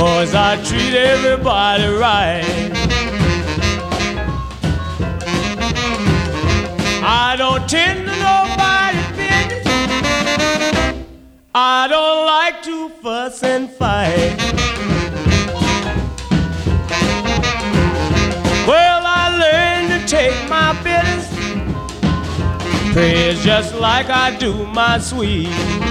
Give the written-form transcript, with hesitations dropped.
'cause I treat everybody right. I don't tend to nobody's business. I don't like to fuss and fight. Well, I learned to take my bitters, praise just like I do my sweet.